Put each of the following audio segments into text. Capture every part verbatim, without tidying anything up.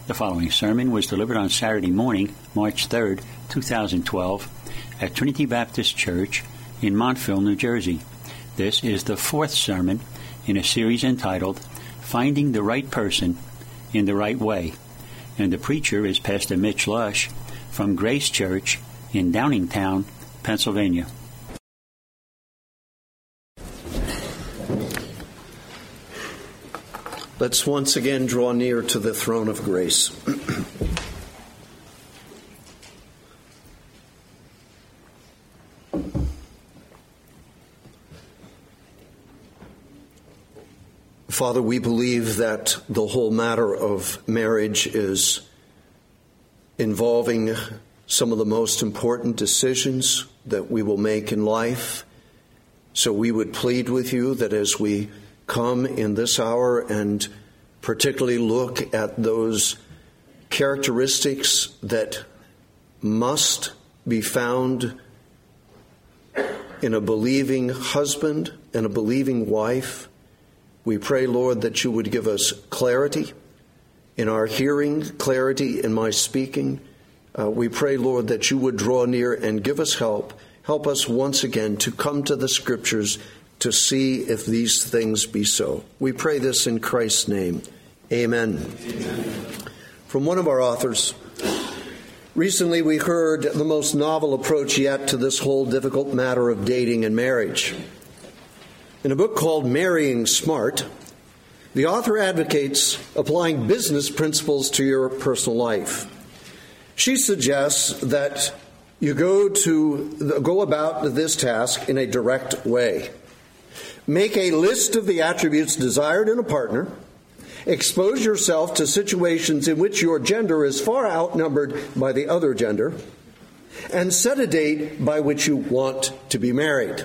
The following sermon was delivered on Saturday morning, March third, two thousand twelve, at Trinity Baptist Church in Montville, New Jersey. This is the fourth sermon in a series entitled Finding the Right Person in the Right Way, and the preacher is Pastor Mitch Lush from Grace Church in Downingtown, Pennsylvania. Let's once again draw near to the throne of grace. Father, we believe that the whole matter of marriage is involving some of the most important decisions that we will make in life. So we would plead with you that as we come in this hour and particularly look at those characteristics that must be found in a believing husband and a believing wife, we pray, Lord, that you would give us clarity in our hearing, clarity in my speaking. Uh, we pray, Lord, that you would draw near and give us help. Help us once again to come to the Scriptures to see if these things be so. We pray this in Christ's name. Amen. Amen. From one of our authors, recently we heard the most novel approach yet to this whole difficult matter of dating and marriage. In a book called Marrying Smart, the author advocates applying business principles to your personal life. She suggests that you go to go about this task in a direct way. Make a list of the attributes desired in a partner. Expose yourself to situations in which your gender is far outnumbered by the other gender. And set a date by which you want to be married.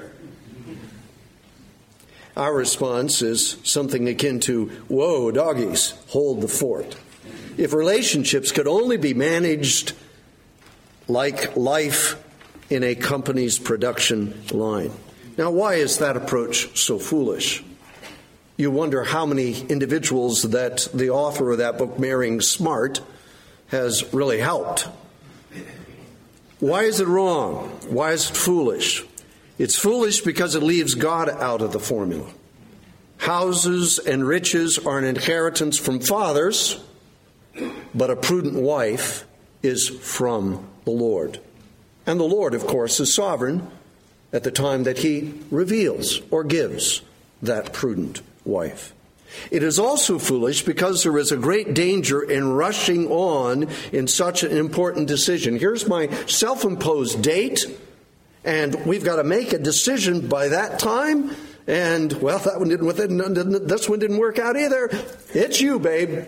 Our response is something akin to, whoa, doggies, hold the fort. If relationships could only be managed like life in a company's production line. Now, why is that approach so foolish? You wonder how many individuals that the author of that book, Marrying Smart, has really helped. Why is it wrong? Why is it foolish? It's foolish because it leaves God out of the formula. Houses and riches are an inheritance from fathers, but a prudent wife is from the Lord. And the Lord, of course, is sovereign at the time that he reveals or gives that prudent wife. It is also foolish because there is a great danger in rushing on in such an important decision. Here's my self-imposed date, and we've got to make a decision by that time. And, well, that one didn't, this one didn't work out either. It's you, babe.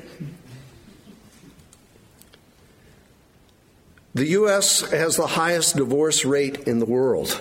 The U S has the highest divorce rate in the world.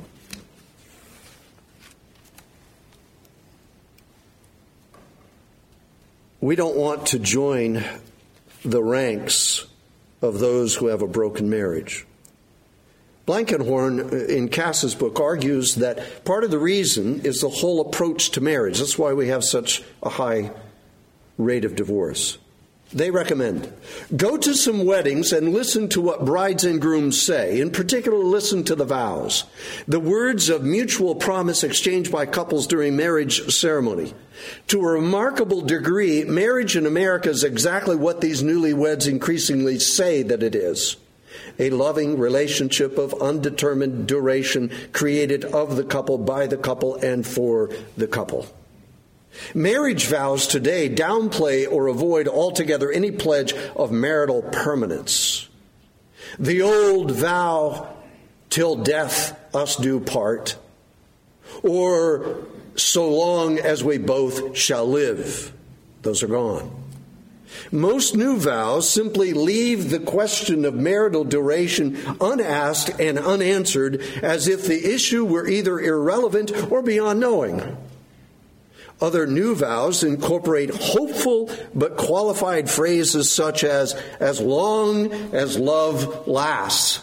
We don't want to join the ranks of those who have a broken marriage. Blankenhorn, in Cass's book, argues that part of the reason is the whole approach to marriage. That's why we have such a high rate of divorce. They recommend, go to some weddings and listen to what brides and grooms say. In particular, listen to the vows, the words of mutual promise exchanged by couples during marriage ceremony. To a remarkable degree, marriage in America is exactly what these newlyweds increasingly say that it is. A loving relationship of undetermined duration created of the couple, by the couple, and for the couple. Marriage vows today downplay or avoid altogether any pledge of marital permanence. The old vow, till death us do part, or so long as we both shall live, those are gone. Most new vows simply leave the question of marital duration unasked and unanswered, as if the issue were either irrelevant or beyond knowing. Other new vows incorporate hopeful but qualified phrases such as, as long as love lasts.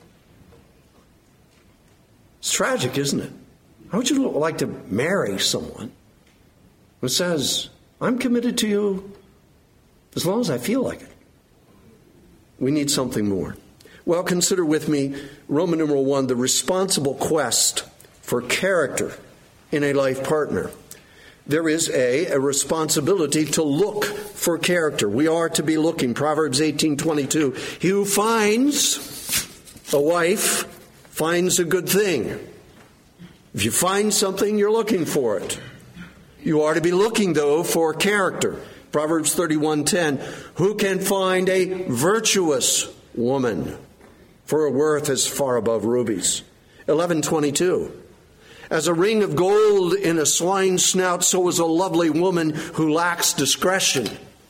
It's tragic, isn't it? How would you like to marry someone who says, I'm committed to you as long as I feel like it? We need something more. Well, consider with me Roman numeral one, the responsible quest for character in a life partner. There is a, a responsibility to look for character. We are to be looking. Proverbs eighteen twenty-two. He who finds a wife finds a good thing. If you find something, you're looking for it. You are to be looking, though, for character. Proverbs thirty-one ten. Who can find a virtuous woman? For her worth is far above rubies. eleven twenty-two. As a ring of gold in a swine's snout, so is a lovely woman who lacks discretion.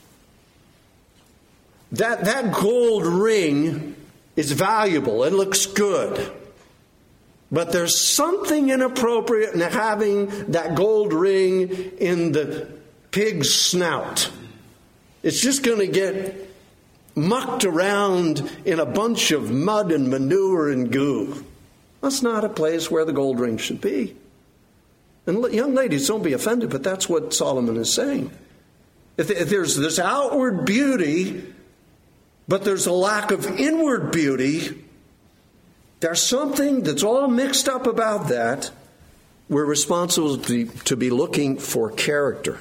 That, that gold ring is valuable. It looks good. But there's something inappropriate in having that gold ring in the pig's snout. It's just going to get mucked around in a bunch of mud and manure and goo. That's not a place where the gold ring should be. And young ladies, don't be offended, but that's what Solomon is saying. If there's this outward beauty, but there's a lack of inward beauty, there's something that's all mixed up about that. We're responsible to be, to be looking for character.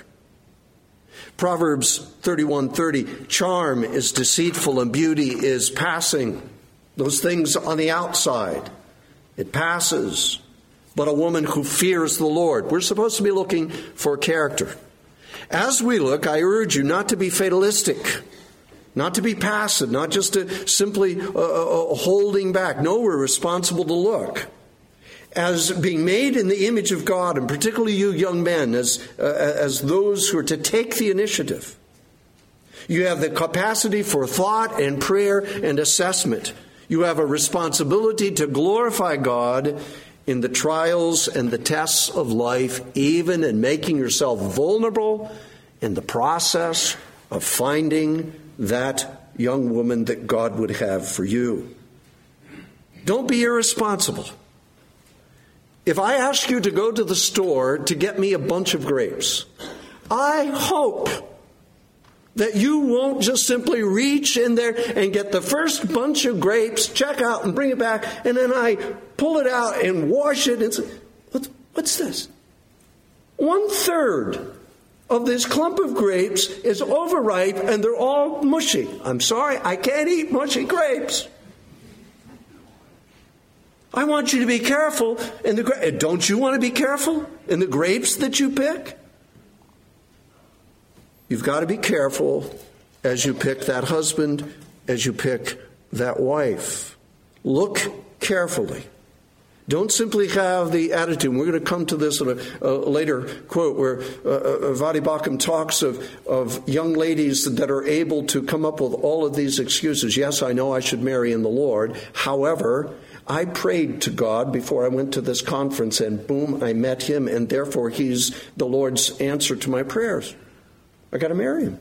Proverbs thirty-one thirty, charm is deceitful and beauty is passing. Those things on the outside. It passes. But a woman who fears the Lord. We're supposed to be looking for character. As we look, I urge you not to be fatalistic. Not to be passive. Not just to simply uh, uh, holding back. No, we're responsible to look. As being made in the image of God, and particularly you young men, as, uh, as those who are to take the initiative. You have the capacity for thought and prayer and assessment. You have a responsibility to glorify God in the trials and the tests of life, even in making yourself vulnerable in the process of finding that young woman that God would have for you. Don't be irresponsible. If I ask you to go to the store to get me a bunch of grapes, I hope that you won't just simply reach in there and get the first bunch of grapes, check out and bring it back, and then I pull it out and wash it and say, what's, what's this? One third of this clump of grapes is overripe and they're all mushy. I'm sorry, I can't eat mushy grapes. I want you to be careful in the gra- Don't you want to be careful in the grapes that you pick? You've got to be careful as you pick that husband, as you pick that wife. Look carefully. Don't simply have the attitude. We're going to come to this in a, a later quote where uh, uh, Vadi Bakum talks of, of young ladies that are able to come up with all of these excuses. Yes, I know I should marry in the Lord. However, I prayed to God before I went to this conference, and boom, I met him, and therefore he's the Lord's answer to my prayers. I got to marry him.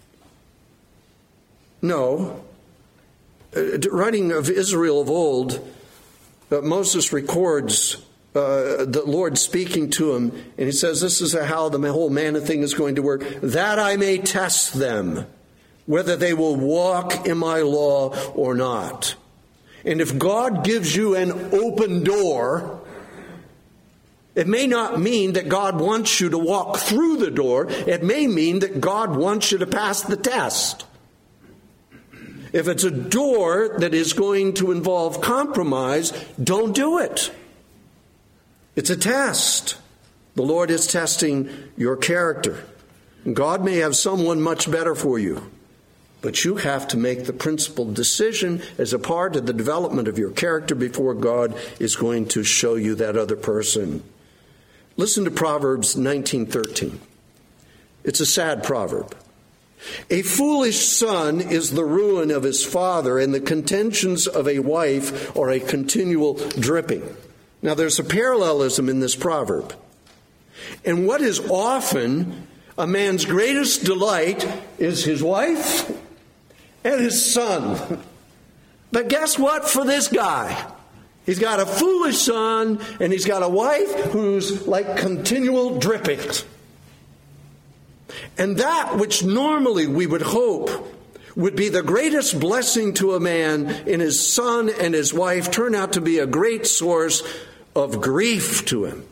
No. Uh, writing of Israel of old, uh, Moses records uh, the Lord speaking to him, and he says, this is how the whole manna thing is going to work, that I may test them, whether they will walk in my law or not. And if God gives you an open door, it may not mean that God wants you to walk through the door. It may mean that God wants you to pass the test. If it's a door that is going to involve compromise, don't do it. It's a test. The Lord is testing your character. God may have someone much better for you, but you have to make the principled decision as a part of the development of your character before God is going to show you that other person. Listen to Proverbs nineteen thirteen. It's a sad proverb. A foolish son is the ruin of his father, and the contentions of a wife are a continual dripping. Now, there's a parallelism in this proverb. And what is often a man's greatest delight is his wife and his son. But guess what for this guy? He's got a foolish son, and he's got a wife who's like continual drippings. And that which normally we would hope would be the greatest blessing to a man, and his son and his wife turn out to be a great source of grief to him.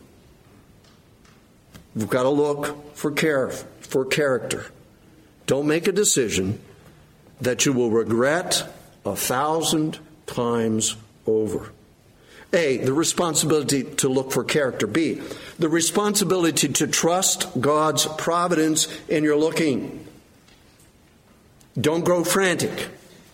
We've got to look for care, for character. Don't make a decision that you will regret a thousand times over. A, the responsibility to look for character. B, the responsibility to trust God's providence in your looking. Don't grow frantic.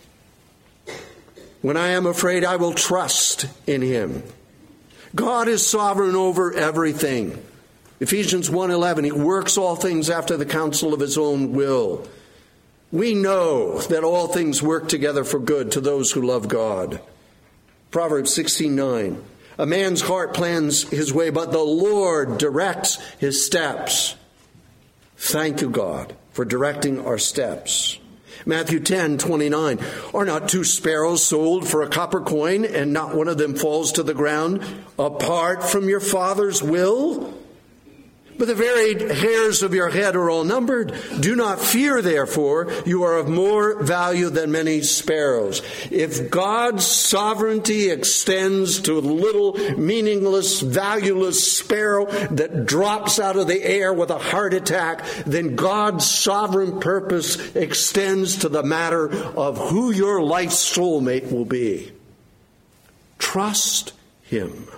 When I am afraid, I will trust in Him. God is sovereign over everything. Ephesians one eleven, He works all things after the counsel of His own will. We know that all things work together for good to those who love God. Proverbs sixteen nine, a man's heart plans his way, but the Lord directs his steps. Thank you, God, for directing our steps. Matthew ten twenty-nine, are not two sparrows sold for a copper coin, and not one of them falls to the ground apart from your Father's will? But the very hairs of your head are all numbered. Do not fear, therefore. You are of more value than many sparrows. If God's sovereignty extends to a little meaningless, valueless sparrow that drops out of the air with a heart attack, then God's sovereign purpose extends to the matter of who your life's soulmate will be. Trust Him.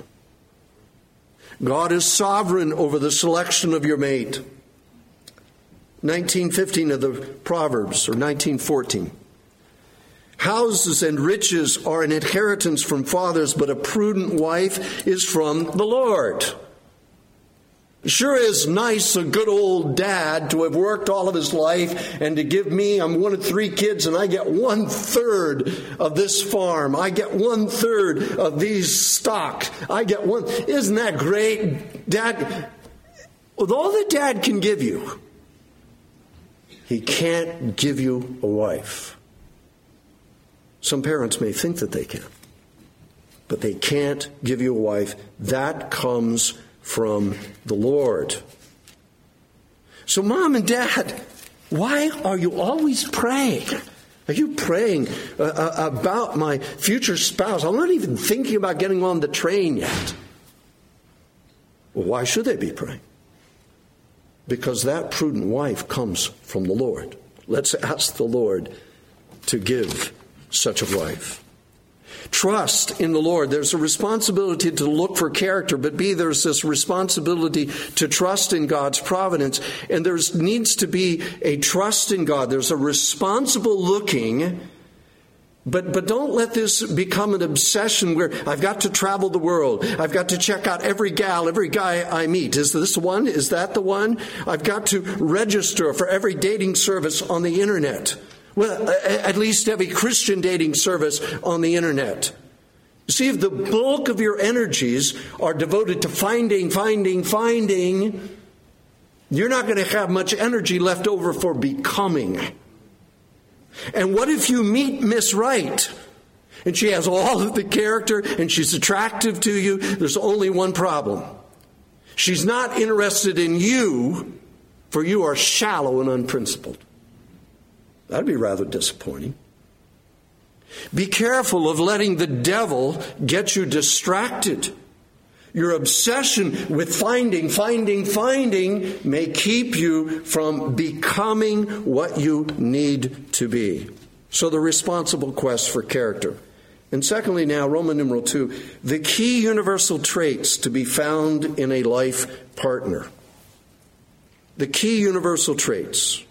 God is sovereign over the selection of your mate. nineteen fifteen of the Proverbs, or nineteen fourteen. Houses and riches are an inheritance from fathers, but a prudent wife is from the Lord. Sure is nice a good old dad to have worked all of his life and to give me, I'm one of three kids and I get one third of this farm. I get one third of these stock. I get one. Isn't that great? Dad, with all that dad can give you, he can't give you a wife. Some parents may think that they can, but they can't give you a wife. That comes from the Lord. So mom and dad, why are you always praying? Are you praying uh, about my future spouse? I'm not even thinking about getting on the train yet. Well, why should they be praying? Because that prudent wife comes from the Lord. Let's ask the Lord to give such a wife. Trust in the Lord. There's a responsibility to look for character, but B, there's this responsibility to trust in God's providence. And there needs to be a trust in God. There's a responsible looking, but, but don't let this become an obsession where I've got to travel the world. I've got to check out every gal, every guy I meet. Is this the one? Is that the one? I've got to register for every dating service on the internet. Well, at least every Christian dating service on the internet. See, if the bulk of your energies are devoted to finding, finding, finding, you're not going to have much energy left over for becoming. And what if you meet Miss Right, and she has all of the character, and she's attractive to you? There's only one problem. She's not interested in you, for you are shallow and unprincipled. That'd be rather disappointing. Be careful of letting the devil get you distracted. Your obsession with finding, finding, finding may keep you from becoming what you need to be. So the responsible quest for character. And secondly now, Roman numeral two, the key universal traits to be found in a life partner. The key universal traits.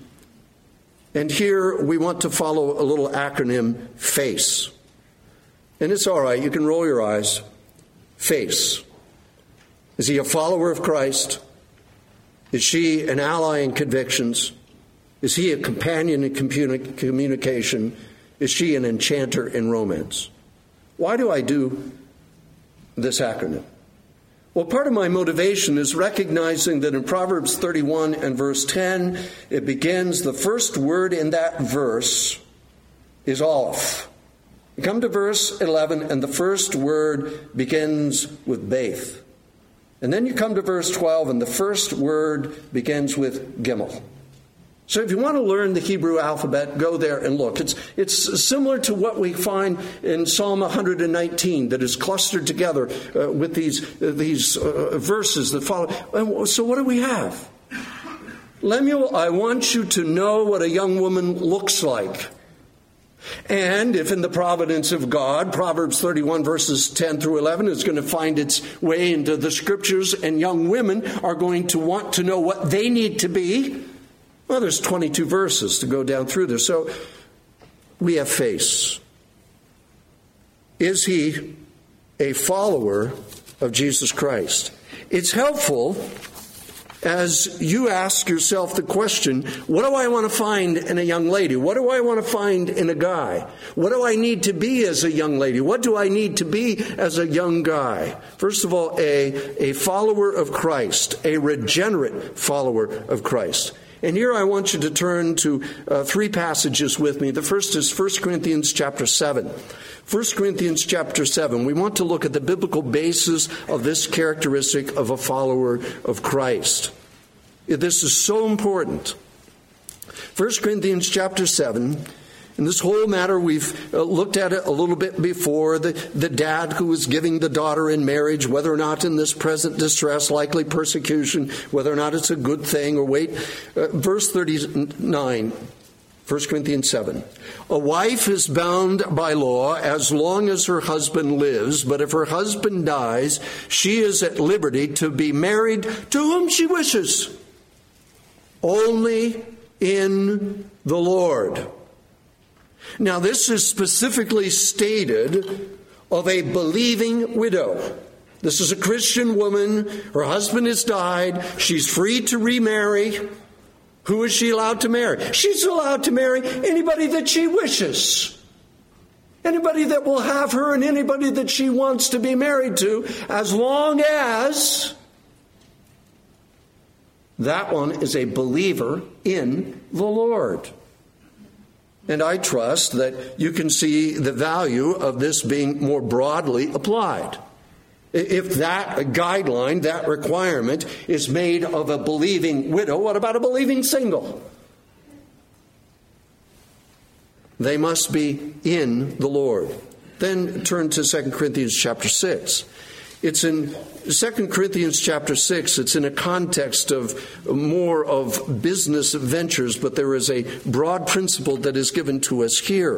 And here we want to follow a little acronym, FACE. And it's all right, you can roll your eyes. FACE. Is he a follower of Christ? Is she an ally in convictions? Is he a companion in communi- communication? Is she an enchanter in romance? Why do I do this acronym? Well, part of my motivation is recognizing that in Proverbs thirty-one and verse ten, it begins, the first word in that verse is Aleph. You come to verse eleven, and the first word begins with Beth. And then you come to verse twelve, and the first word begins with Gimel. So if you want to learn the Hebrew alphabet, go there and look. It's it's similar to what we find in Psalm one hundred nineteen that is clustered together uh, with these, uh, these uh, verses that follow. And so what do we have? Lemuel, I want you to know what a young woman looks like. And if in the providence of God, Proverbs thirty-one verses ten through eleven is going to find its way into the scriptures, and young women are going to want to know what they need to be, well, there's twenty-two verses to go down through this. So we have face. Is he a follower of Jesus Christ? It's helpful as you ask yourself the question, what do I want to find in a young lady? What do I want to find in a guy? What do I need to be as a young lady? What do I need to be as a young guy? First of all, a, a follower of Christ, a regenerate follower of Christ. And here I want you to turn to uh, three passages with me. The first is First Corinthians chapter seven. First Corinthians chapter seven. We want to look at the biblical basis of this characteristic of a follower of Christ. This is so important. First Corinthians chapter seven. In this whole matter, we've uh, looked at it a little bit before. The, the dad who is giving the daughter in marriage, whether or not in this present distress, likely persecution, whether or not it's a good thing or wait. Uh, verse thirty-nine, First Corinthians seven. A wife is bound by law as long as her husband lives, but if her husband dies, she is at liberty to be married to whom she wishes, only in the Lord. Now, this is specifically stated of a believing widow. This is a Christian woman. Her husband has died. She's free to remarry. Who is she allowed to marry? She's allowed to marry anybody that she wishes. Anybody that will have her and anybody that she wants to be married to, as long as that one is a believer in the Lord. And I trust that you can see the value of this being more broadly applied. If that guideline, that requirement is made of a believing widow, what about a believing single? They must be in the Lord. Then turn to Second Corinthians chapter six. It's in Second Corinthians chapter six. It's in a context of more of business ventures, but there is a broad principle that is given to us here.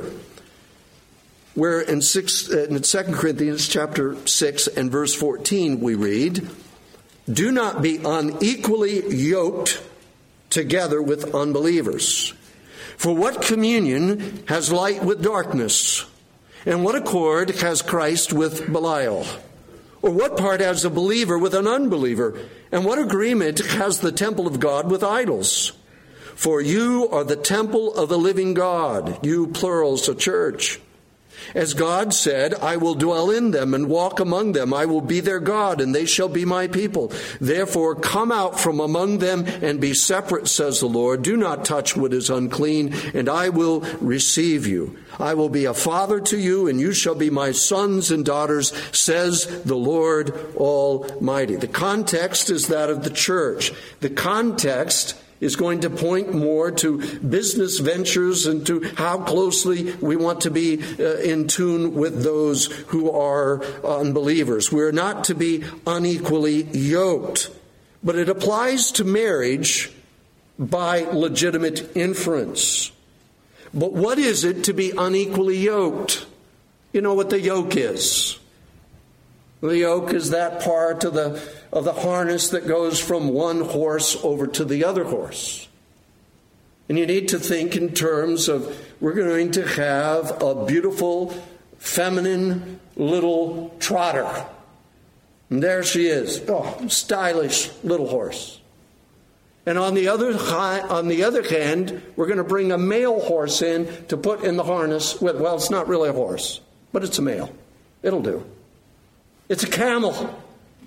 Where in, six, in Second Corinthians chapter six and verse fourteen we read, do not be unequally yoked together with unbelievers. For what communion has light with darkness? And what accord has Christ with Belial? Or what part has a believer with an unbeliever? And what agreement has the temple of God with idols? For you are the temple of the living God, you plurals, a church. As God said, I will dwell in them and walk among them. I will be their God, and they shall be my people. Therefore, come out from among them and be separate, says the Lord. Do not touch what is unclean, and I will receive you. I will be a father to you, and you shall be my sons and daughters, says the Lord Almighty. The context is that of the church. The context is going to point more to business ventures and to how closely we want to be uh, in tune with those who are unbelievers. We're not to be unequally yoked, but it applies to marriage by legitimate inference. But what is it to be unequally yoked? You know what the yoke is. The yoke is that part of the of the harness that goes from one horse over to the other horse. And you need to think in terms of, we're going to have a beautiful, feminine little trotter. And there she is. Oh, stylish little horse. And on the other on the other hand, we're going to bring a male horse in to put in the harness with, well, it's not really a horse, but it's a male. It'll do. It's a camel.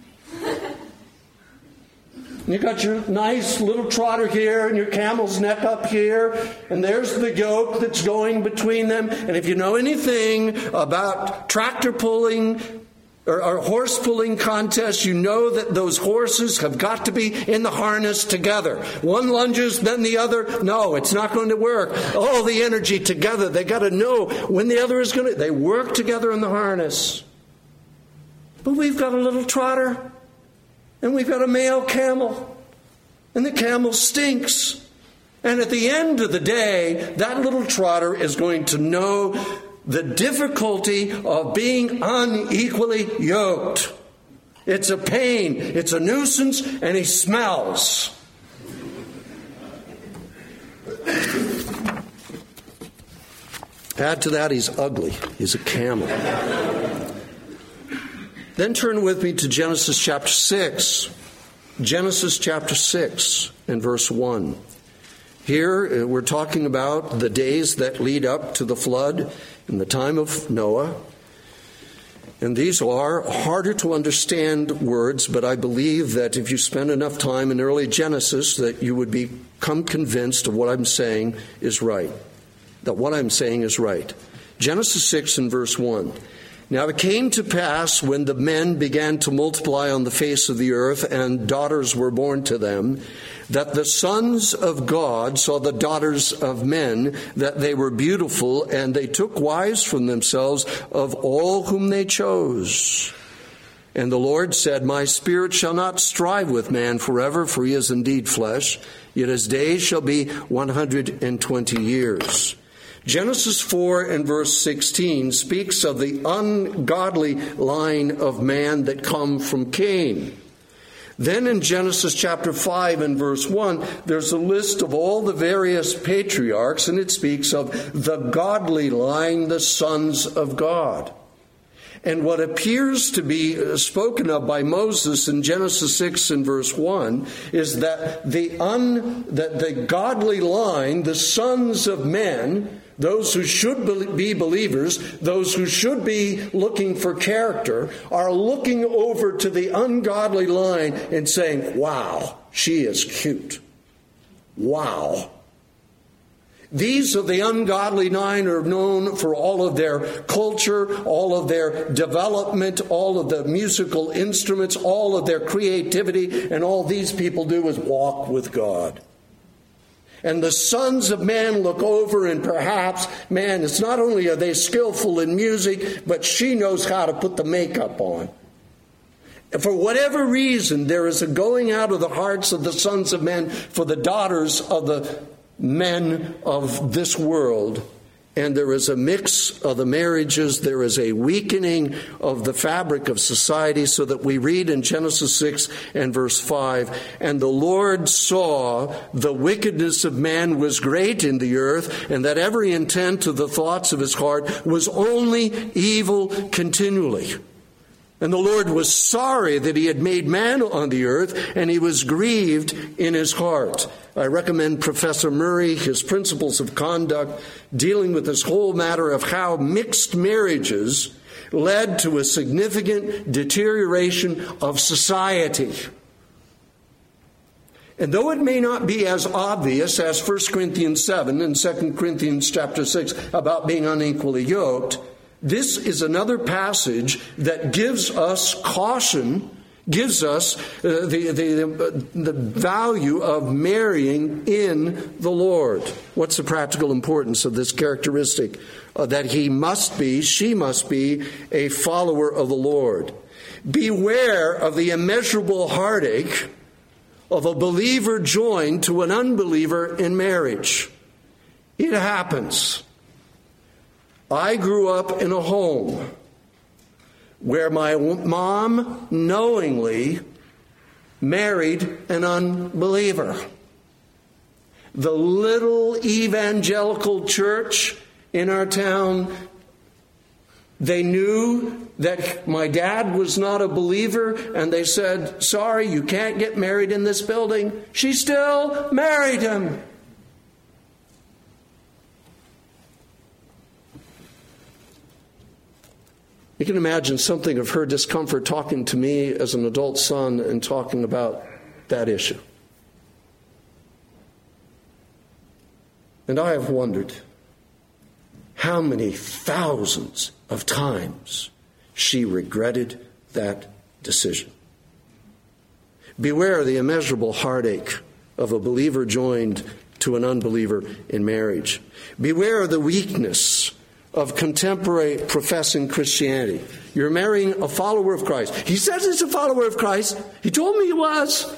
You got your nice little trotter here and your camel's neck up here, and there's the yoke that's going between them. And if you know anything about tractor pulling, or, or horse pulling contests, you know that those horses have got to be in the harness together. One lunges, then the other. No, it's not going to work. All the energy together. They got to know when the other is going to. They work together in the harness. But we've got a little trotter, and we've got a male camel, and the camel stinks. And at the end of the day, that little trotter is going to know the difficulty of being unequally yoked. It's a pain, it's a nuisance, and he smells. Add to that, he's ugly. He's a camel. Then turn with me to Genesis chapter six. Genesis chapter six and verse one. Here we're talking about the days that lead up to the flood in the time of Noah. And these are harder to understand words, but I believe that if you spend enough time in early Genesis, that you would become convinced of what I'm saying is right. That what I'm saying is right. Genesis six and verse one. Now it came to pass when the men began to multiply on the face of the earth, and daughters were born to them, that the sons of God saw the daughters of men, that they were beautiful, and they took wives from themselves of all whom they chose. And the Lord said, My spirit shall not strive with man forever, for he is indeed flesh, yet his days shall be one hundred twenty years. Genesis four and verse sixteen speaks of the ungodly line of man that come from Cain. Then in Genesis chapter five and verse one, there's a list of all the various patriarchs, and it speaks of the godly line, the sons of God. And what appears to be spoken of by Moses in Genesis six and verse one is that the un, that the godly line, the sons of men, those who should be believers, those who should be looking for character, are looking over to the ungodly line and saying, wow, she is cute. Wow. These of the ungodly line are known for all of their culture, all of their development, all of the musical instruments, all of their creativity, and all these people do is walk with God. And the sons of man look over and perhaps, man, it's not only are they skillful in music, but she knows how to put the makeup on. And for whatever reason, there is a going out of the hearts of the sons of men for the daughters of the men of this world. And there is a mix of the marriages. There is a weakening of the fabric of society, so that we read in Genesis six and verse five, and the Lord saw the wickedness of man was great in the earth, and that every intent of the thoughts of his heart was only evil continually. And the Lord was sorry that he had made man on the earth, and he was grieved in his heart. I recommend Professor Murray, his Principles of Conduct, dealing with this whole matter of how mixed marriages led to a significant deterioration of society. And though it may not be as obvious as First Corinthians seven and Second Corinthians chapter six about being unequally yoked, this is another passage that gives us caution, gives us uh, the, the, the value of marrying in the Lord. What's the practical importance of this characteristic? Uh, that he must be, she must be a follower of the Lord. Beware of the immeasurable heartache of a believer joined to an unbeliever in marriage. It happens. I grew up in a home where my mom knowingly married an unbeliever. The little evangelical church in our town, they knew that my dad was not a believer, and they said, sorry, you can't get married in this building. She still married him. You can imagine something of her discomfort talking to me as an adult son and talking about that issue. And I have wondered how many thousands of times she regretted that decision. Beware the immeasurable heartache of a believer joined to an unbeliever in marriage. Beware the weakness of contemporary professing Christianity. You're marrying a follower of Christ. He says he's a follower of Christ. He told me he was.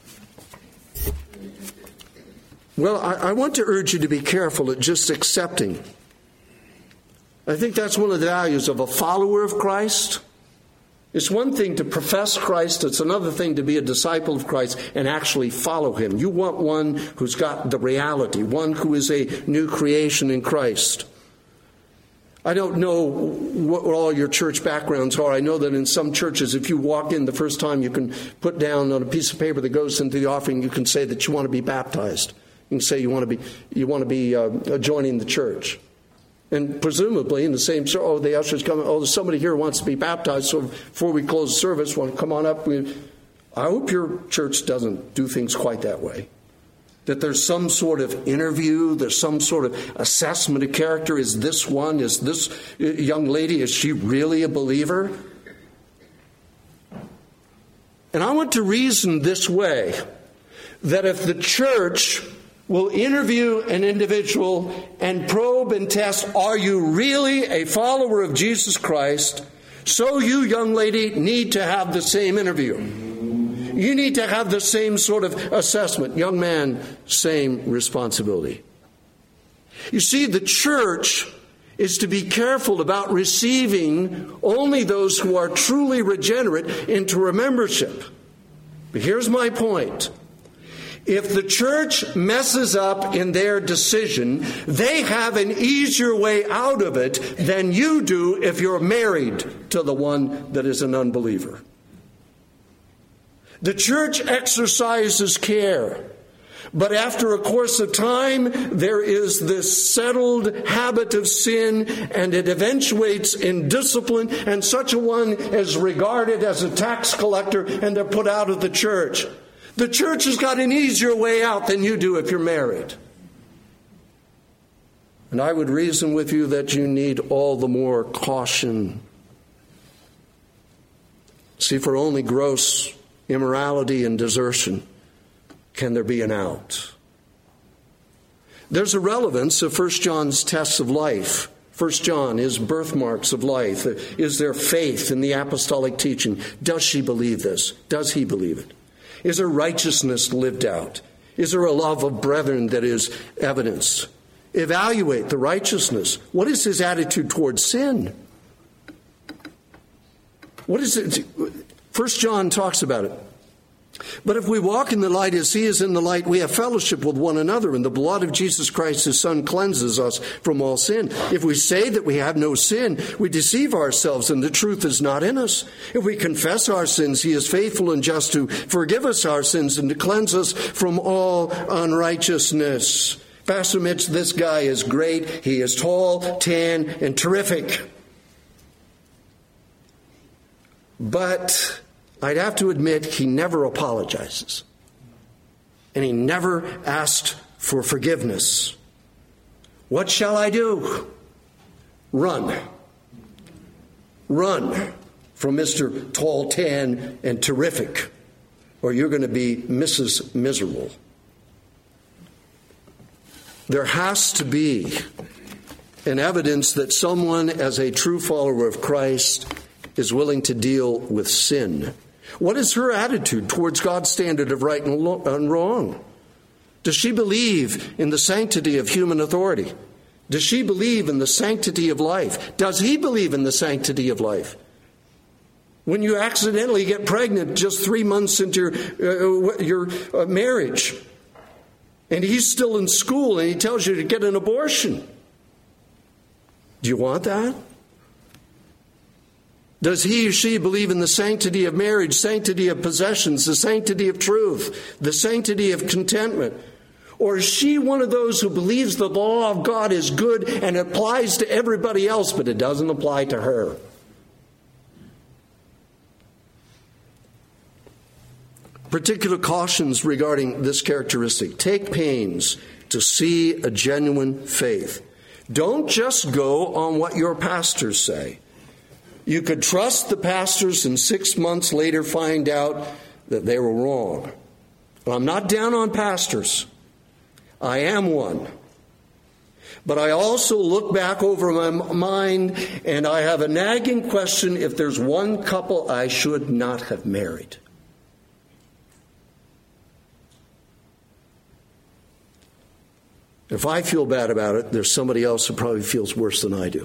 Well, I, I want to urge you to be careful at just accepting. I think that's one of the values of a follower of Christ. It's one thing to profess Christ. It's another thing to be a disciple of Christ and actually follow him. You want one who's got the reality, one who is a new creation in Christ. I don't know what all your church backgrounds are. I know that in some churches, if you walk in the first time, you can put down on a piece of paper that goes into the offering, you can say that you want to be baptized. You can say you want to be you want to be uh, joining the church. And presumably in the same, oh, the ushers come, oh, there's somebody here who wants to be baptized. So before we close the service, want to come on up. We, I hope your church doesn't do things quite that way. That there's some sort of interview, there's some sort of assessment of character. Is this one, is this young lady, is she really a believer? And I want to reason this way, that if the church will interview an individual and probe and test, are you really a follower of Jesus Christ? So you, young lady, need to have the same interview. You need to have the same sort of assessment. Young man, same responsibility. You see, the church is to be careful about receiving only those who are truly regenerate into a membership. But here's my point. If the church messes up in their decision, they have an easier way out of it than you do if you're married to the one that is an unbeliever. The church exercises care, but after a course of time, there is this settled habit of sin, and it eventuates in discipline, and such a one is regarded as a tax collector, and they're put out of the church. The church has got an easier way out than you do if you're married. And I would reason with you that you need all the more caution. See, for only gross immorality and desertion can there be an out. There's a relevance of First John's tests of life. First John is birthmarks of life. Is there faith in the apostolic teaching? Does she believe this? Does he believe it? Is there righteousness lived out? Is there a love of brethren that is evidenced? Evaluate the righteousness. What is his attitude towards sin? What is it? First John talks about it. But if we walk in the light as he is in the light, we have fellowship with one another, and the blood of Jesus Christ, his Son, cleanses us from all sin. If we say that we have no sin, we deceive ourselves, and the truth is not in us. If we confess our sins, he is faithful and just to forgive us our sins and to cleanse us from all unrighteousness. Pastor Mitch, this guy is great. He is tall, tan, and terrific. But I'd have to admit he never apologizes. And he never asked for forgiveness. What shall I do? Run. Run from Mister Tall, Tan, and Terrific, or you're going to be Missus Miserable. There has to be an evidence that someone, as a true follower of Christ, is willing to deal with sin. What is her attitude towards God's standard of right and wrong? Does she believe in the sanctity of human authority? Does she believe in the sanctity of life? Does he believe in the sanctity of life? When you accidentally get pregnant just three months into your, uh, your uh, marriage, and he's still in school and he tells you to get an abortion, do you want that? Does he or she believe in the sanctity of marriage, sanctity of possessions, the sanctity of truth, the sanctity of contentment? Or is she one of those who believes the law of God is good and applies to everybody else, but it doesn't apply to her? Particular cautions regarding this characteristic. Take pains to see a genuine faith. Don't just go on what your pastors say. You could trust the pastors and six months later find out that they were wrong. Well, I'm not down on pastors. I am one. But I also look back over my mind and I have a nagging question if there's one couple I should not have married. If I feel bad about it, there's somebody else who probably feels worse than I do.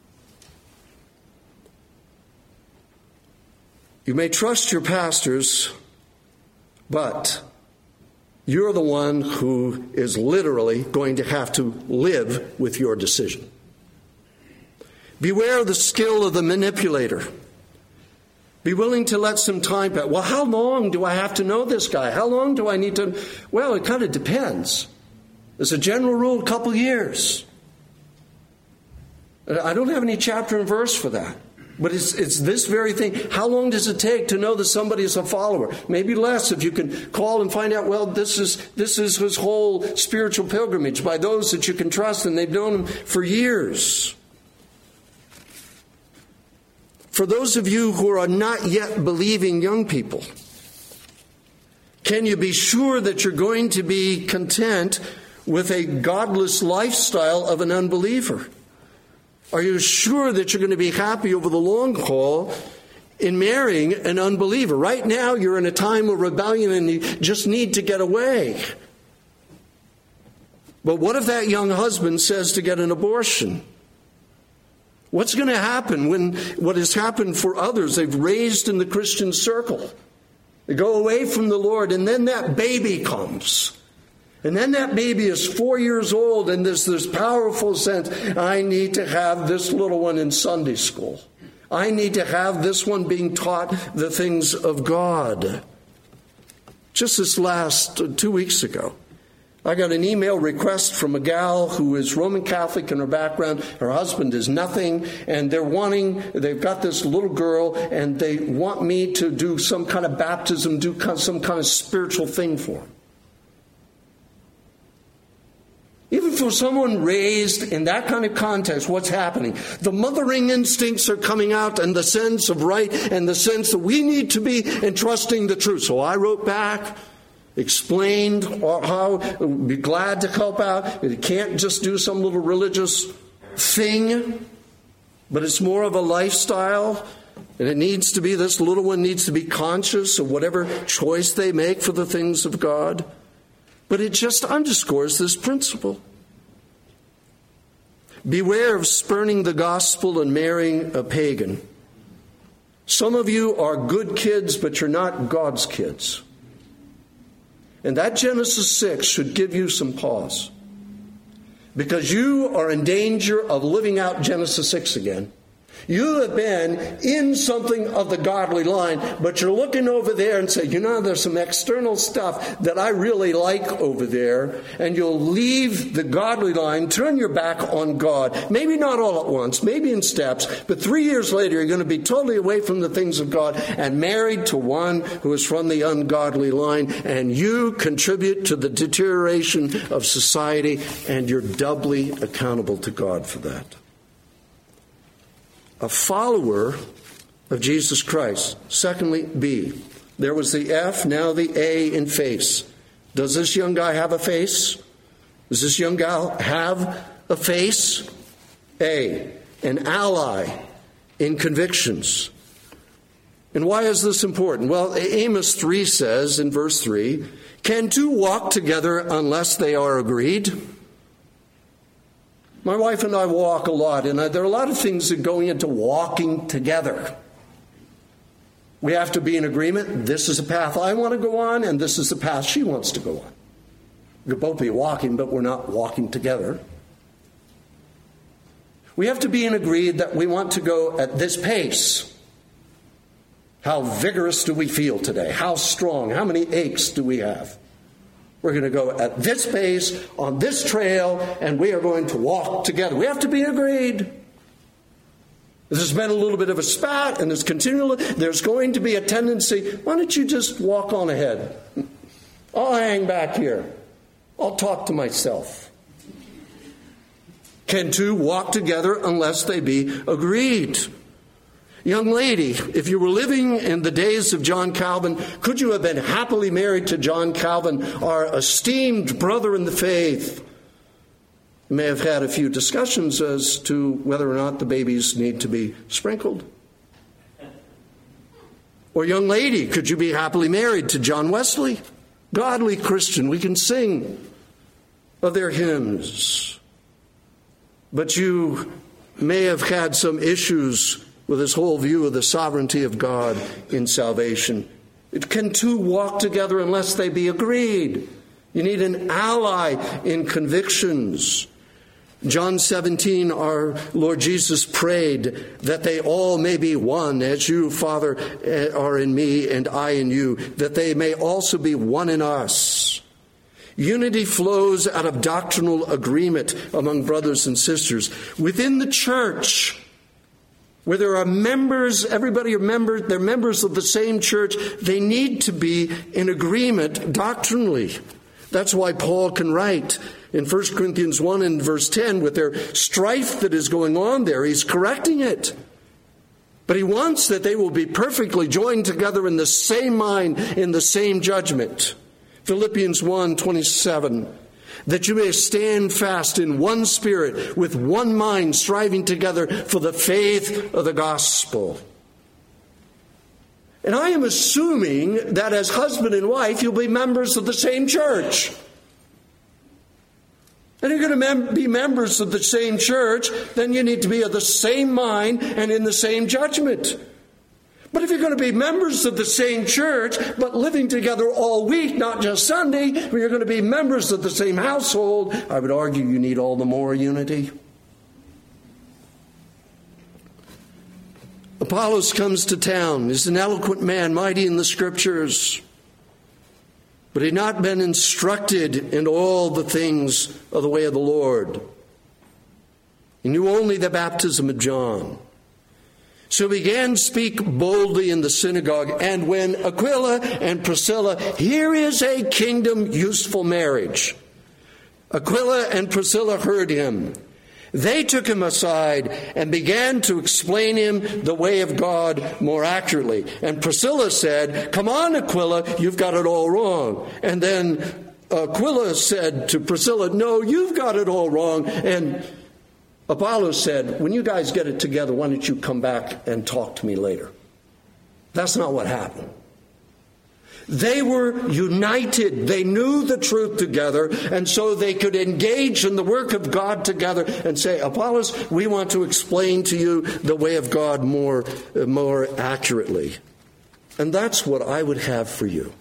You may trust your pastors, but you're the one who is literally going to have to live with your decision. Beware of the skill of the manipulator. Be willing to let some time pass. Well, how long do I have to know this guy? How long do I need to? Well, it kind of depends. As a general rule, a couple years. I don't have any chapter and verse for that. But it's, it's this very thing. How long does it take to know that somebody is a follower? Maybe less if you can call and find out, well, this is this is his whole spiritual pilgrimage by those that you can trust and they've known him for years. For those of you who are not yet believing young people, can you be sure that you're going to be content with a godless lifestyle of an unbeliever? Are you sure that you're going to be happy over the long haul in marrying an unbeliever? Right now, you're in a time of rebellion and you just need to get away. But what if that young husband says to get an abortion? What's going to happen when what has happened for others, they've raised in the Christian circle? They go away from the Lord and then that baby comes. And then that baby is four years old and there's this powerful sense, I need to have this little one in Sunday school. I need to have this one being taught the things of God. Just this last uh, two weeks ago, I got an email request from a gal who is Roman Catholic in her background. Her husband is nothing, and they're wanting, they've got this little girl, and they want me to do some kind of baptism, do some kind of spiritual thing for her. Even for someone raised in that kind of context, what's happening? The mothering instincts are coming out and the sense of right and the sense that we need to be entrusting the truth. So I wrote back, explained how, be glad to help out. It can't just do some little religious thing, but it's more of a lifestyle. And it needs to be, this little one needs to be conscious of whatever choice they make for the things of God. But it just underscores this principle. Beware of spurning the gospel and marrying a pagan. Some of you are good kids, but you're not God's kids. And that Genesis six should give you some pause. Because you are in danger of living out Genesis six again. You have been in something of the godly line, but you're looking over there and say, you know, there's some external stuff that I really like over there, and you'll leave the godly line, turn your back on God. Maybe not all at once, maybe in steps, but three years later you're going to be totally away from the things of God and married to one who is from the ungodly line, and you contribute to the deterioration of society, and you're doubly accountable to God for that. A follower of Jesus Christ. Secondly, B. There was the F, now the A in face. Does this young guy have a face? Does this young gal have a face? A. An ally in convictions. And why is this important? Well, Amos three says in verse three, can two walk together unless they are agreed? My wife and I walk a lot, and there are a lot of things that go into walking together. We have to be in agreement. This is a path I want to go on, and this is the path she wants to go on. We could both be walking, but we're not walking together. We have to be in agreed that we want to go at this pace. How vigorous do we feel today? How strong? How many aches do we have? We're going to go at this pace, on this trail, and we are going to walk together. We have to be agreed. There's been a little bit of a spat, and there's continual. There's going to be a tendency, why don't you just walk on ahead? I'll hang back here. I'll talk to myself. Can two walk together unless they be agreed? Young lady, if you were living in the days of John Calvin, could you have been happily married to John Calvin, our esteemed brother in the faith? You may have had a few discussions as to whether or not the babies need to be sprinkled. Or young lady, could you be happily married to John Wesley? Godly Christian, we can sing of their hymns. But you may have had some issues with his whole view of the sovereignty of God in salvation. Can two walk together unless they be agreed? You need an ally in convictions. John seventeen, our Lord Jesus prayed that they all may be one, as you, Father, are in me and I in you, that they may also be one in us. Unity flows out of doctrinal agreement among brothers and sisters. Within the church, where there are members, everybody are members, they're members of the same church, they need to be in agreement doctrinally. That's why Paul can write in First Corinthians one and verse ten, with their strife that is going on there, he's correcting it. But he wants that they will be perfectly joined together in the same mind, in the same judgment. Philippians one twenty-seven, that you may stand fast in one spirit, with one mind, striving together for the faith of the gospel. And I am assuming that as husband and wife, you'll be members of the same church. And if you're going to mem- be members of the same church, then you need to be of the same mind and in the same judgment. But if you're going to be members of the same church, but living together all week, not just Sunday, but you're going to be members of the same household, I would argue you need all the more unity. Apollos comes to town. He's an eloquent man, mighty in the scriptures. But he had not been instructed in all the things of the way of the Lord. He knew only the baptism of John. So he began to speak boldly in the synagogue. And when Aquila and Priscilla, here is a kingdom useful marriage. Aquila and Priscilla heard him. They took him aside and began to explain him the way of God more accurately. And Priscilla said, come on, Aquila, you've got it all wrong. And then Aquila said to Priscilla, no, you've got it all wrong. And Apollos said, when you guys get it together, why don't you come back and talk to me later? That's not what happened. They were united. They knew the truth together, and so they could engage in the work of God together and say, Apollos, we want to explain to you the way of God more, more accurately. And that's what I would have for you.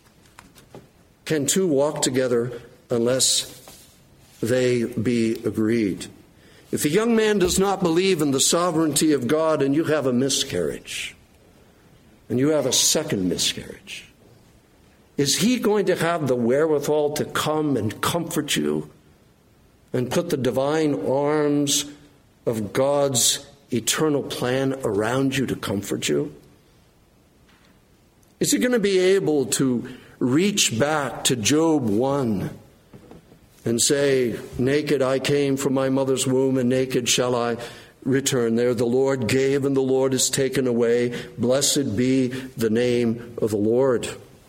Can two walk together unless they be agreed? If a young man does not believe in the sovereignty of God and you have a miscarriage, and you have a second miscarriage, is he going to have the wherewithal to come and comfort you and put the divine arms of God's eternal plan around you to comfort you? Is he going to be able to reach back to Job one and say, naked I came from my mother's womb, and naked shall I return there? The Lord gave and the Lord has taken away. Blessed be the name of the Lord.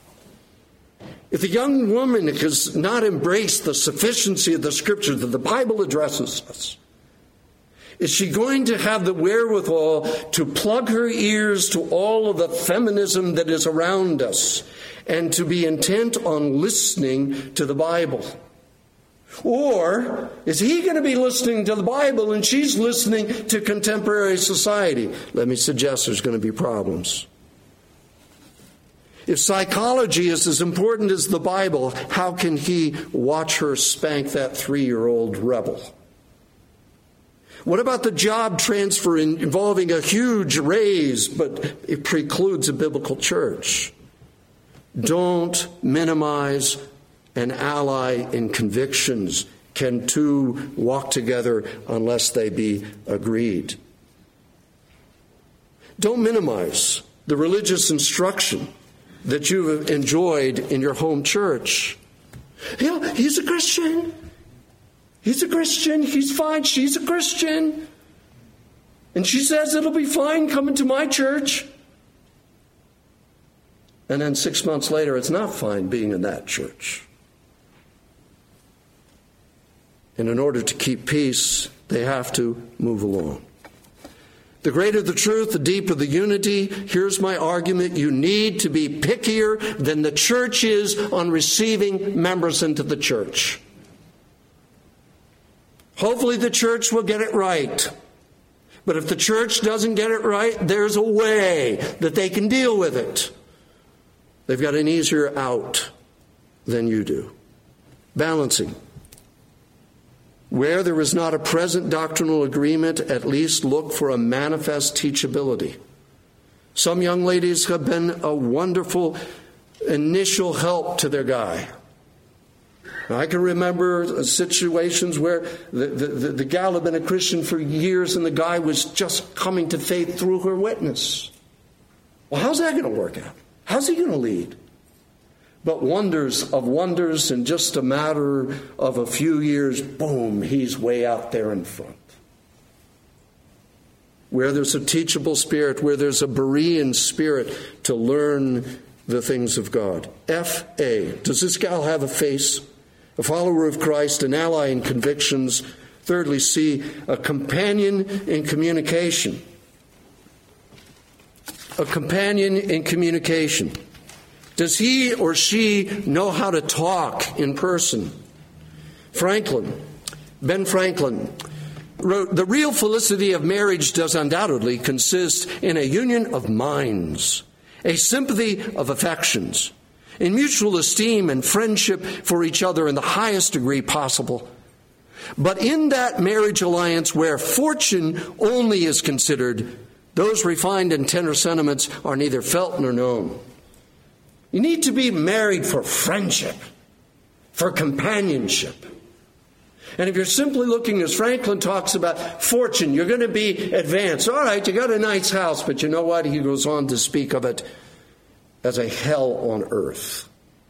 If a young woman has not embraced the sufficiency of the Scripture that the Bible addresses us, is she going to have the wherewithal to plug her ears to all of the feminism that is around us and to be intent on listening to the Bible? Or is he going to be listening to the Bible and she's listening to contemporary society? Let me suggest there's going to be problems. If psychology is as important as the Bible, how can he watch her spank that three-year-old rebel? What about the job transfer involving a huge raise, but it precludes a biblical church? Don't minimize an ally in convictions. Can two walk together unless they be agreed? Don't minimize the religious instruction that you've enjoyed in your home church. You know, he's a Christian. He's a Christian. He's fine. She's a Christian. And she says it'll be fine coming to my church. And then six months later, it's not fine being in that church. And in order to keep peace, they have to move along. The greater the truth, the deeper the unity. Here's my argument. You need to be pickier than the church is on receiving members into the church. Hopefully the church will get it right. But if the church doesn't get it right, there's a way that they can deal with it. They've got an easier out than you do. Balancing. Where there is not a present doctrinal agreement, at least look for a manifest teachability. Some young ladies have been a wonderful initial help to their guy. I can remember situations where the, the, the, the gal had been a Christian for years and the guy was just coming to faith through her witness. Well, how's that going to work out? How's he going to lead? But wonders of wonders, in just a matter of a few years, boom, he's way out there in front. Where there's a teachable spirit, where there's a Berean spirit to learn the things of God. F A. Does this gal have a face? A follower of Christ, an ally in convictions. Thirdly, C, a companion in communication. A companion in communication. Does he or she know how to talk in person? Franklin, Ben Franklin, wrote, "The real felicity of marriage does undoubtedly consist in a union of minds, a sympathy of affections, in mutual esteem and friendship for each other in the highest degree possible. But in that marriage alliance where fortune only is considered, those refined and tender sentiments are neither felt nor known." You need to be married for friendship, for companionship. And if you're simply looking, as Franklin talks about, fortune, you're going to be advanced. All right, you got a nice house, but you know what? He goes on to speak of it as a hell on earth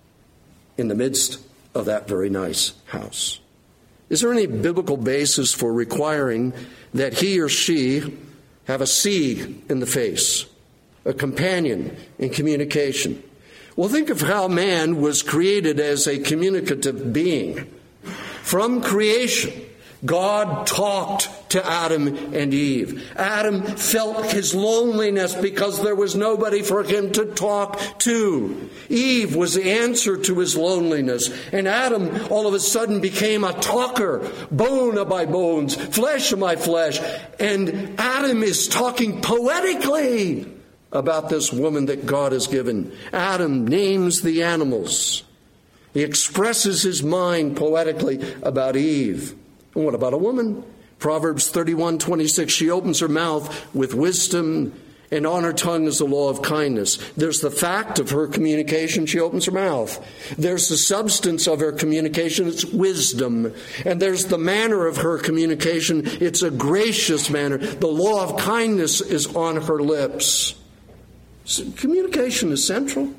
in the midst of that very nice house. Is there any biblical basis for requiring that he or she have a C in the face, a companion in communication? Well, think of how man was created as a communicative being. From creation, God talked to Adam and Eve. Adam felt his loneliness because there was nobody for him to talk to. Eve was the answer to his loneliness. And Adam all of a sudden became a talker, bone of my bones, flesh of my flesh. And Adam is talking poetically about this woman that God has given. Adam names the animals. He expresses his mind poetically about Eve. And what about a woman? Proverbs thirty-one twenty-six, she opens her mouth with wisdom, and on her tongue is the law of kindness. There's the fact of her communication, she opens her mouth. There's the substance of her communication, it's wisdom. And there's the manner of her communication, it's a gracious manner. The law of kindness is on her lips. So communication is central.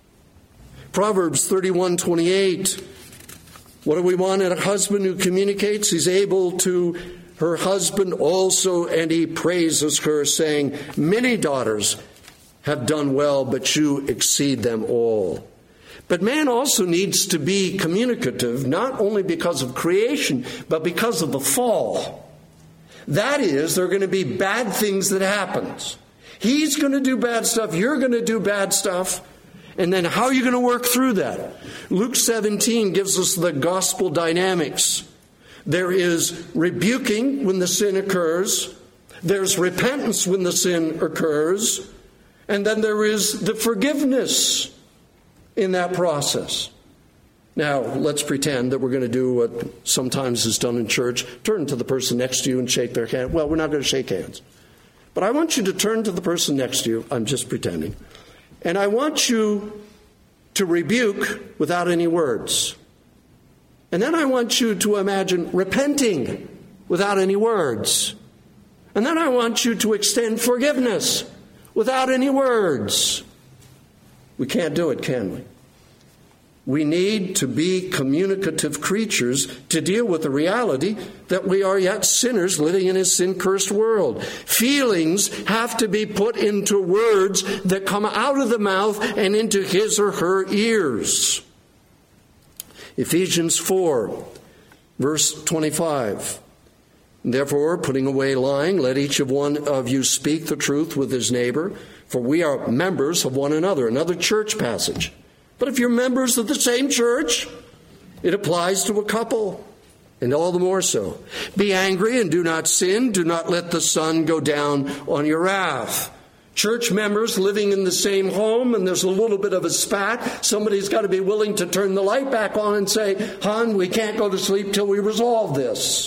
Proverbs thirty-one twenty-eight. What do we want in a husband who communicates? He's able to her husband also, and he praises her, saying, "Many daughters have done well, but you exceed them all." But man also needs to be communicative, not only because of creation, but because of the fall. That is, there are going to be bad things that happen. He's going to do bad stuff. You're going to do bad stuff. And then how are you going to work through that? Luke seventeen gives us the gospel dynamics. There is rebuking when the sin occurs. There's repentance when the sin occurs. And then there is the forgiveness in that process. Now, let's pretend that we're going to do what sometimes is done in church. Turn to the person next to you and shake their hand. Well, we're not going to shake hands. But I want you to turn to the person next to you. I'm just pretending. And I want you to rebuke without any words. And then I want you to imagine repenting without any words. And then I want you to extend forgiveness without any words. We can't do it, can we? We need to be communicative creatures to deal with the reality that we are yet sinners living in a sin-cursed world. Feelings have to be put into words that come out of the mouth and into his or her ears. Ephesians four, verse twenty-five. Therefore, putting away lying, let each of one of you speak the truth with his neighbor, for we are members of one another. Another church passage. But if you're members of the same church, it applies to a couple, and all the more so. Be angry and do not sin. Do not let the sun go down on your wrath. Church members living in the same home, and there's a little bit of a spat. Somebody's got to be willing to turn the light back on and say, hon, we can't go to sleep till we resolve this.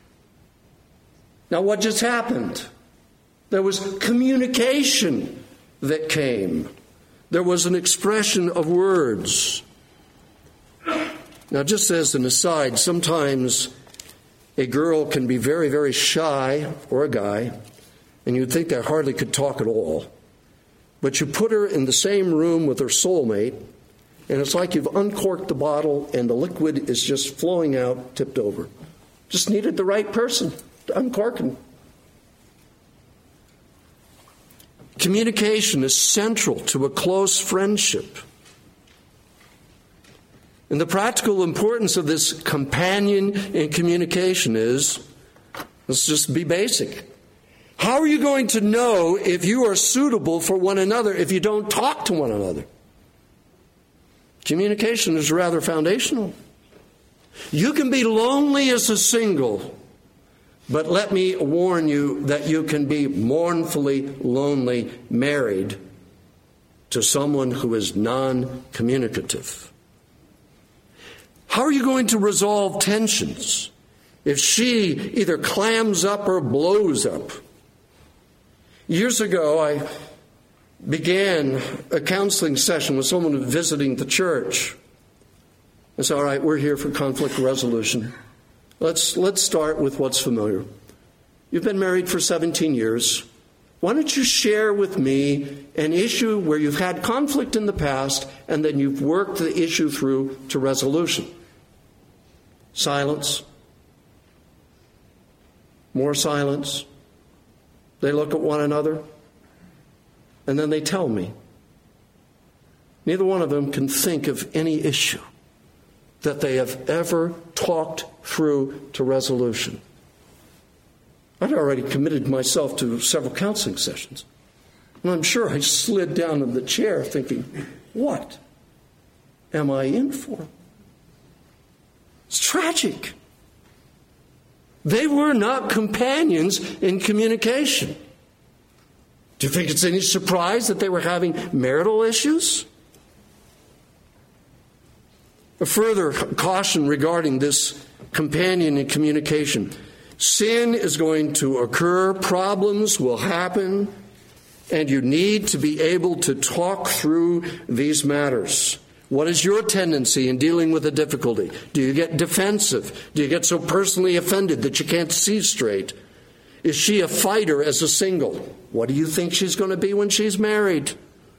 Now, what just happened? There was communication that came. There was an expression of words. Now, just as an aside, sometimes a girl can be very, very shy, or a guy, and you'd think they hardly could talk at all. But you put her in the same room with her soulmate, and it's like you've uncorked the bottle and the liquid is just flowing out, tipped over. Just needed the right person to uncork him. Communication is central to a close friendship. And the practical importance of this companion in communication is, let's just be basic. How are you going to know if you are suitable for one another if you don't talk to one another? Communication is rather foundational. You can be lonely as a single, but let me warn you that you can be mournfully lonely married to someone who is non-communicative. How are you going to resolve tensions if she either clams up or blows up? Years ago, I began a counseling session with someone visiting the church. I said, all right, we're here for conflict resolution. Let's let's start with what's familiar. You've been married for seventeen years. Why don't you share with me an issue where you've had conflict in the past and then you've worked the issue through to resolution? Silence. More silence. They look at one another and then they tell me. Neither one of them can think of any issue that they have ever talked through to resolution. I'd already committed myself to several counseling sessions. And I'm sure I slid down in the chair thinking, what am I in for? It's tragic. They were not companions in communication. Do you think it's any surprise that they were having marital issues? A further caution regarding this companion in communication. Sin is going to occur, problems will happen, and you need to be able to talk through these matters. What is your tendency in dealing with a difficulty? Do you get defensive? Do you get so personally offended that you can't see straight? Is she a fighter as a single? What do you think she's going to be when she's married?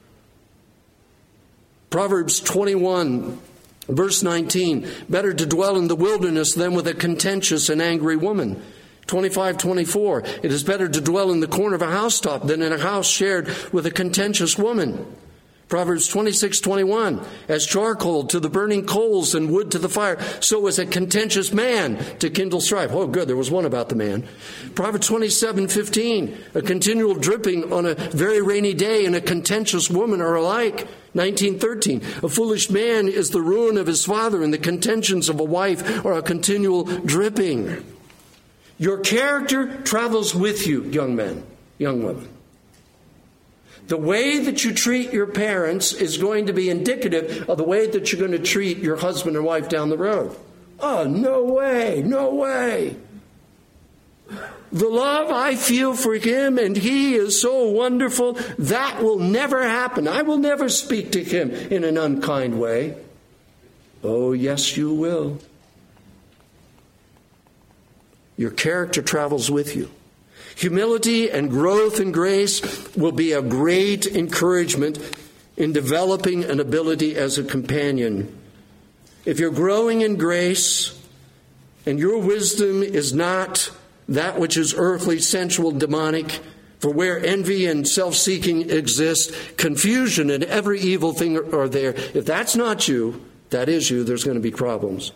Proverbs twenty-one, verse nineteen, better to dwell in the wilderness than with a contentious and angry woman. twenty-five twenty-four, it is better to dwell in the corner of a housetop than in a house shared with a contentious woman. Proverbs twenty-six twenty-one, as charcoal to the burning coals and wood to the fire, so is a contentious man to kindle strife. Oh, good, there was one about the man. Proverbs twenty-seven fifteen, a continual dripping on a very rainy day and a contentious woman are alike. nineteen thirteen, a foolish man is the ruin of his father, and the contentions of a wife are a continual dripping. Your character travels with you, young men, young women. The way that you treat your parents is going to be indicative of the way that you're going to treat your husband or wife down the road. Oh, no way, no way. The love I feel for him and he is so wonderful, that will never happen. I will never speak to him in an unkind way. Oh, yes, you will. Your character travels with you. Humility and growth in grace will be a great encouragement in developing an ability as a companion if you're growing in grace and your wisdom is not that which is earthly, sensual, demonic, for where envy and self-seeking exist, confusion and every evil thing are there. If that's not you, that is you, there's going to be problems.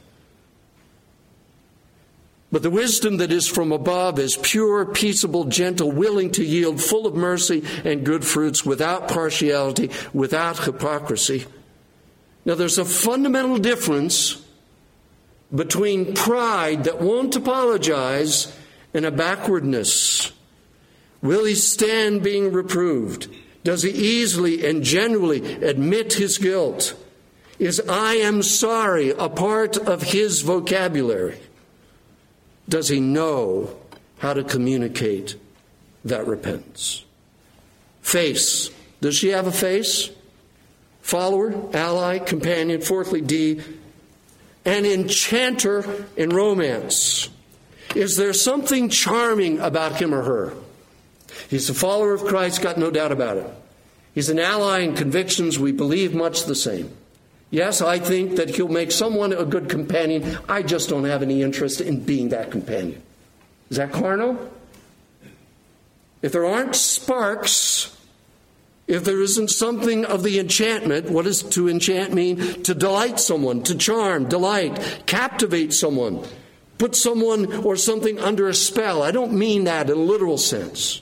But the wisdom that is from above is pure, peaceable, gentle, willing to yield, full of mercy and good fruits, without partiality, without hypocrisy. Now, there's a fundamental difference between pride that won't apologize and a backwardness. Will he stand being reproved? Does he easily and genuinely admit his guilt? Is "I am sorry" a part of his vocabulary? Does he know how to communicate that repentance? Face. Does she have a face? Follower, ally, companion. Fourthly, D, an enchanter in romance. Is there something charming about him or her? He's a follower of Christ, got no doubt about it. He's an ally in convictions. We believe much the same. Yes, I think that he'll make someone a good companion. I just don't have any interest in being that companion. Is that carnal? If there aren't sparks, if there isn't something of the enchantment, what does to enchant mean? To delight someone, to charm, delight, captivate someone, put someone or something under a spell. I don't mean that in a literal sense.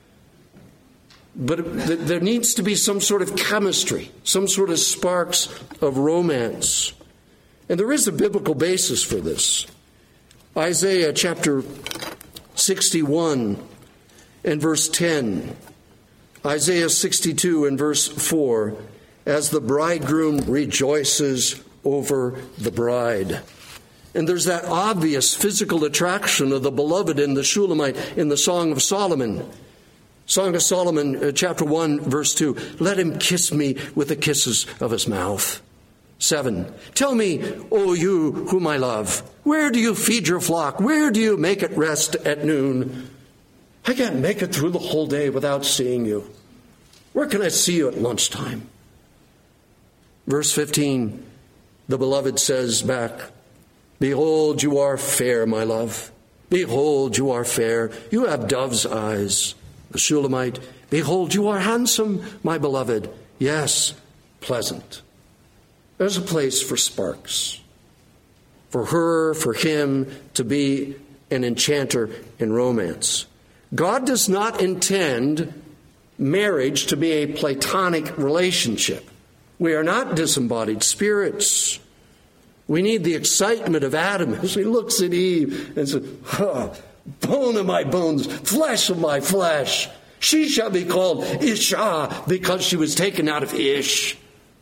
But there needs to be some sort of chemistry, some sort of sparks of romance. And there is a biblical basis for this. Isaiah chapter sixty-one and verse ten. Isaiah sixty-two and verse four. As the bridegroom rejoices over the bride. And there's that obvious physical attraction of the beloved in the Shulamite in the Song of Solomon. Song of Solomon, uh, chapter one, verse two. Let him kiss me with the kisses of his mouth. Seven. Tell me, O you whom I love, where do you feed your flock? Where do you make it rest at noon? I can't make it through the whole day without seeing you. Where can I see you at lunchtime? Verse fifteen. The beloved says back, behold, you are fair, my love. Behold, you are fair. You have dove's eyes. The Shulamite, behold, you are handsome, my beloved. Yes, pleasant. There's a place for sparks. For her, for him to be an enchanter in romance. God does not intend marriage to be a platonic relationship. We are not disembodied spirits. We need the excitement of Adam as he looks at Eve and says, oh, bone of my bones, flesh of my flesh. She shall be called Isha because she was taken out of Ish.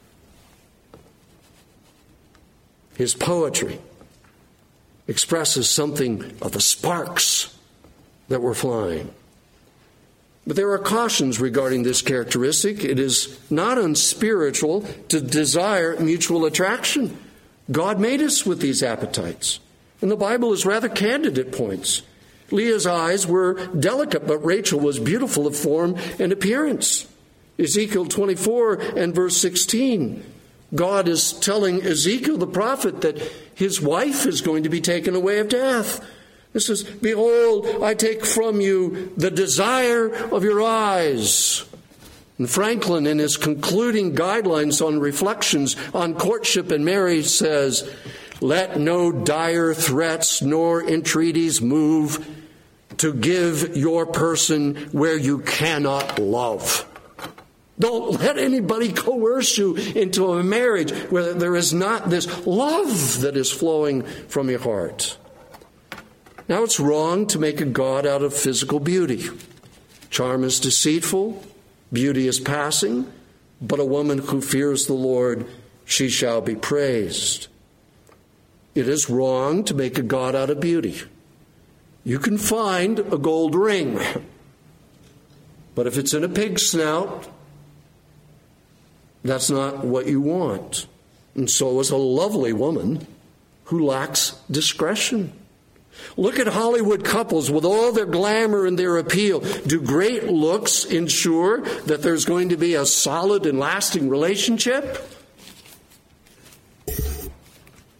His poetry expresses something of the sparks that were flying. But there are cautions regarding this characteristic. It is not unspiritual to desire mutual attraction. God made us with these appetites. And the Bible is rather candid at points. Leah's eyes were delicate, but Rachel was beautiful of form and appearance. Ezekiel twenty-four and verse sixteen. God is telling Ezekiel the prophet that his wife is going to be taken away of death. It says, behold, I take from you the desire of your eyes. And Franklin, in his concluding guidelines on reflections on courtship and marriage, says, let no dire threats nor entreaties move to give your person where you cannot love. Don't let anybody coerce you into a marriage where there is not this love that is flowing from your heart. Now, it's wrong to make a god out of physical beauty. Charm is deceitful, beauty is passing, but a woman who fears the Lord, she shall be praised. It is wrong to make a god out of beauty. You can find a gold ring, but if it's in a pig's snout, that's not what you want. And so is a lovely woman who lacks discretion. Look at Hollywood couples with all their glamour and their appeal. Do great looks ensure that there's going to be a solid and lasting relationship?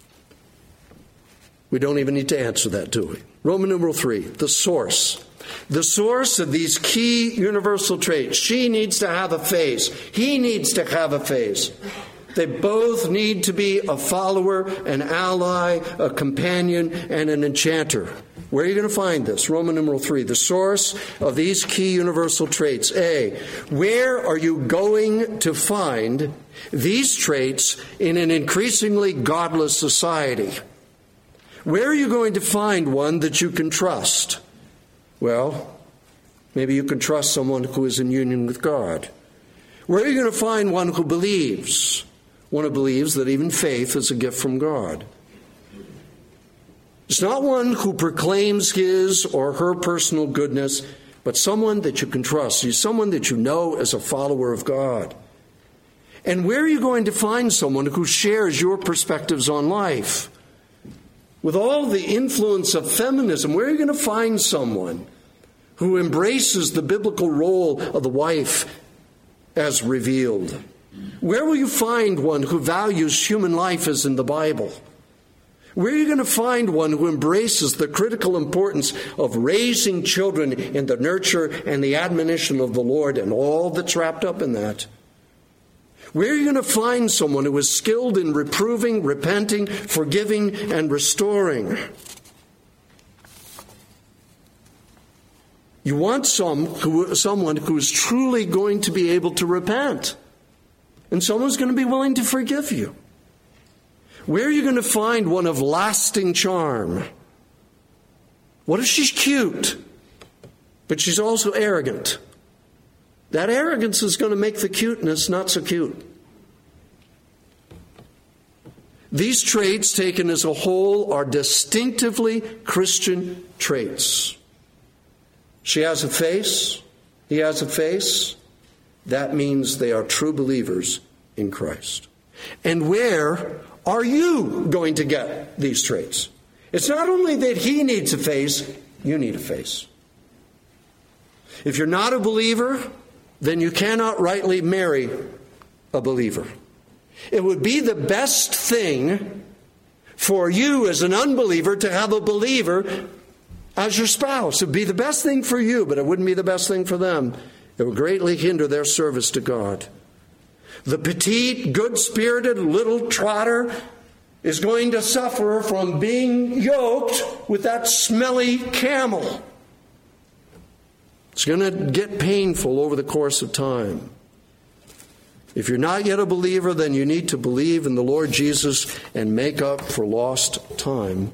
We don't even need to answer that, do we? Roman numeral three, the source. The source of these key universal traits. She needs to have a face. He needs to have a face. They both need to be a follower, an ally, a companion, and an enchanter. Where are you going to find this? Roman numeral three, the source of these key universal traits. A, where are you going to find these traits in an increasingly godless society? Where are you going to find one that you can trust? Well, maybe you can trust someone who is in union with God. Where are you going to find one who believes? One who believes that even faith is a gift from God. It's not one who proclaims his or her personal goodness, but someone that you can trust. He's someone that you know as a follower of God. And where are you going to find someone who shares your perspectives on life? With all the influence of feminism, where are you going to find someone who embraces the biblical role of the wife as revealed? Where will you find one who values human life as in the Bible? Where are you going to find one who embraces the critical importance of raising children in the nurture and the admonition of the Lord and all that's wrapped up in that? Where are you going to find someone who is skilled in reproving, repenting, forgiving, and restoring? You want some who, someone who is truly going to be able to repent. And someone who's going to be willing to forgive you. Where are you going to find one of lasting charm? What if she's cute, but she's also arrogant? That arrogance is going to make the cuteness not so cute. These traits, taken as a whole, are distinctively Christian traits. She has a face. He has a face. That means they are true believers in Christ. And where are you going to get these traits? It's not only that he needs a face, you need a face. If you're not a believer, then you cannot rightly marry a believer. It would be the best thing for you as an unbeliever to have a believer as your spouse. It would be the best thing for you, but it wouldn't be the best thing for them. It would greatly hinder their service to God. The petite, good-spirited little trotter is going to suffer from being yoked with that smelly camel. It's going to get painful over the course of time. If you're not yet a believer, then you need to believe in the Lord Jesus and make up for lost time.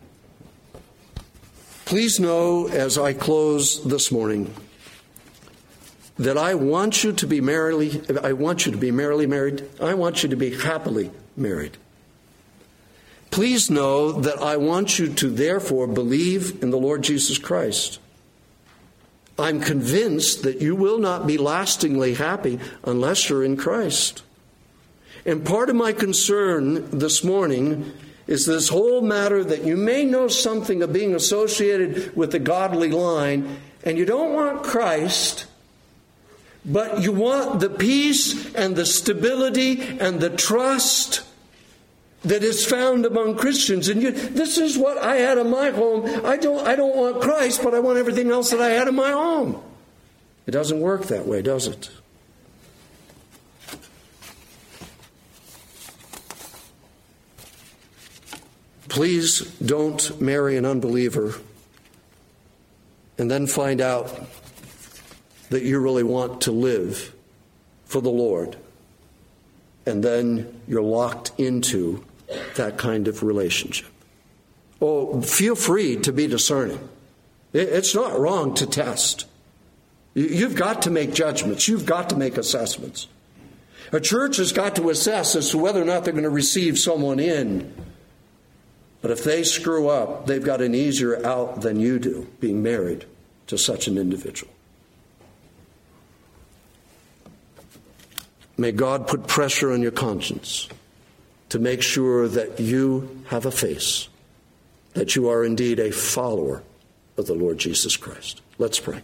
Please know, as I close this morning, that I want you to be merrily, I want you to be merrily married. I want you to be happily married. Please know that I want you to therefore believe in the Lord Jesus Christ. I'm convinced that you will not be lastingly happy unless you're in Christ. And part of my concern this morning is this whole matter that you may know something of being associated with the godly line, and you don't want Christ, but you want the peace and the stability and the trust that is found among Christians. And you, this is what I had in my home. I don't, I don't want Christ, but I want everything else that I had in my home. It doesn't work that way, does it? Please don't marry an unbeliever and then find out that you really want to live for the Lord. And then you're locked into that kind of relationship. Oh, feel free to be discerning. It's not wrong to test. You've got to make judgments. You've got to make assessments. A church has got to assess as to whether or not they're going to receive someone in. But if they screw up, they've got an easier out than you do being married to such an individual. May God put pressure on your conscience to make sure that you have a face, that you are indeed a follower of the Lord Jesus Christ. Let's pray.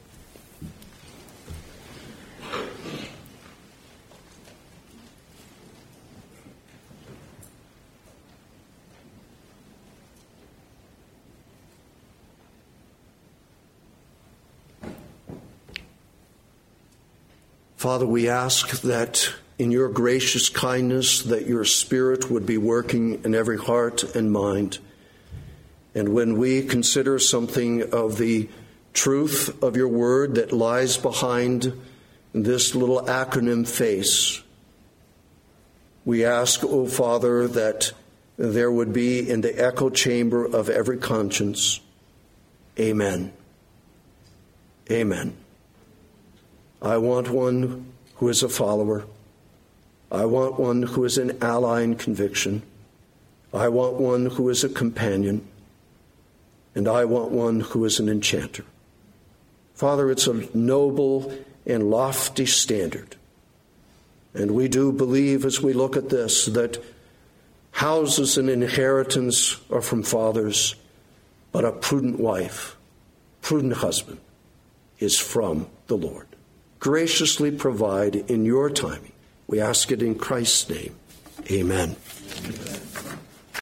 Father, we ask that in your gracious kindness that your Spirit would be working in every heart and mind. And when we consider something of the truth of your word that lies behind this little acronym FACE, we ask, O Father, that there would be in the echo chamber of every conscience, amen. Amen. I want one who is a follower. I want one who is an ally in conviction. I want one who is a companion. And I want one who is an enchanter. Father, it's a noble and lofty standard. And we do believe as we look at this that houses and inheritance are from fathers, but a prudent wife, prudent husband is from the Lord. Graciously provide in your timing. We ask it in Christ's name. Amen. Amen.